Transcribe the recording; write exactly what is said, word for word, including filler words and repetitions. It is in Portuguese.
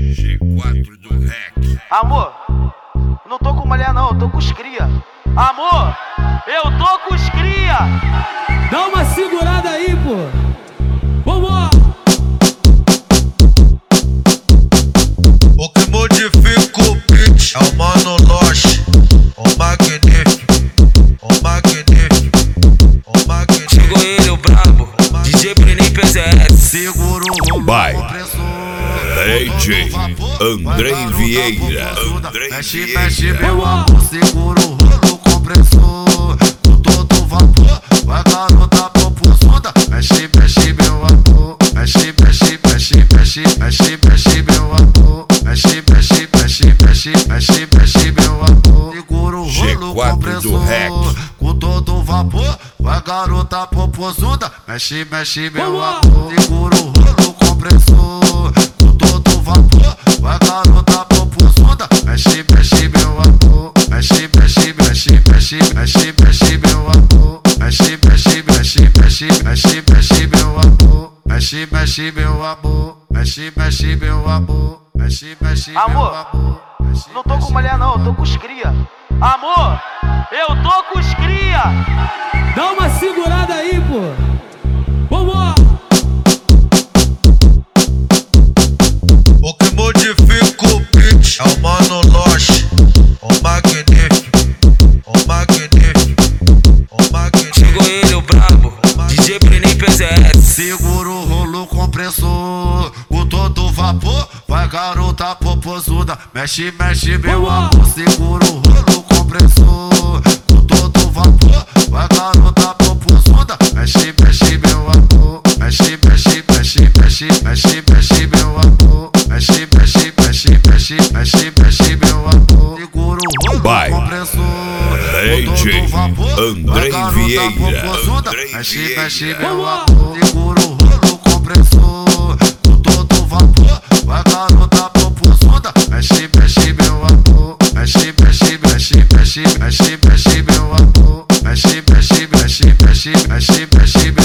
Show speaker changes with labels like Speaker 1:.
Speaker 1: G quatro do Rec.
Speaker 2: Amor, não tô com mulher não, eu tô com os cria. Amor, eu tô com os cria.
Speaker 3: Dá uma segurada aí, pô. Vamos!
Speaker 1: O que modifica o beat é o Mano Loche, o magnífico, o magnífico, o magnífico.
Speaker 4: Chegou ele, o brabo, D J Brenin P Z S.
Speaker 1: Segura o rolo
Speaker 5: By
Speaker 1: compressor,
Speaker 5: D J Andrei Vieira. Andrei
Speaker 1: mexe,
Speaker 5: Vieira.
Speaker 1: mexe, meu amor. Segura o rolo compressor, com todo vapor. Vai, garota popuzuda. Mexe, mexe, meu amor. Mexe, mexe, mexe, mexe, mexe, mexe, meu amor. Mexe, mexe, mexe, mexe, mexe, mexe, meu amor. Segura o rolo compressor, com todo vapor. Vai, garota popuzuda. Mexe, mexe, meu amor. Segura o rolo compressor, com todo vapor. Vai, garota popuzuda. Mexe, mexe, meu amor. Mexe, mexe, mexe, mexe, mexe, mexe, meu amor. Mexe, mexe, mexe, mexe, mexe, mexe, meu amor. Mexe, mexe, meu amor. Mexe, mexe, meu amor. Mexe, mexe, meu
Speaker 2: Amor,
Speaker 1: amor. Mexe,
Speaker 2: não tô com
Speaker 1: mexe,
Speaker 2: mulher não, eu tô com os cria. Amor, eu tô com os cria.
Speaker 3: Dá uma segurada aí, pô. Vamos!
Speaker 1: O que modifica o beat é o Mano Loche, o magnífico, o magnífico, o magnífico.
Speaker 4: Chegou ele, o brabo, D J Brenin P Z S.
Speaker 1: Segura o rolo compressor, com todo vapor. Vai, garota popozuda. Mexe, mexe, meu amor. Segura o rolo compressor, com todo vapor. Vai, garota popozuda. Mexe, mexe, meu amor. Mexe, mexe, mexe, mexe, mexe, mexe, meu amor. Mexe, mexe, mexe, mexe, mexe, mexe, meu amor. Segura o rolo
Speaker 5: By
Speaker 1: compressor,
Speaker 5: D
Speaker 1: com
Speaker 5: J
Speaker 1: todo vapor.
Speaker 5: Andrei
Speaker 1: Vai, garota
Speaker 5: Vieira.
Speaker 1: popozuda.
Speaker 5: Andrei
Speaker 1: Mexe,
Speaker 5: Vieira.
Speaker 1: mexe, meu amor. Segura o rolo compressor, com todo vapor. Vai, garota popozuda. Mexe, mexe, meu amor. Mexe, mexe, mexe, mexe, mexe, mexe, meu amor. Mexe, mexe, mexe, mexe, mexe, mexe, meu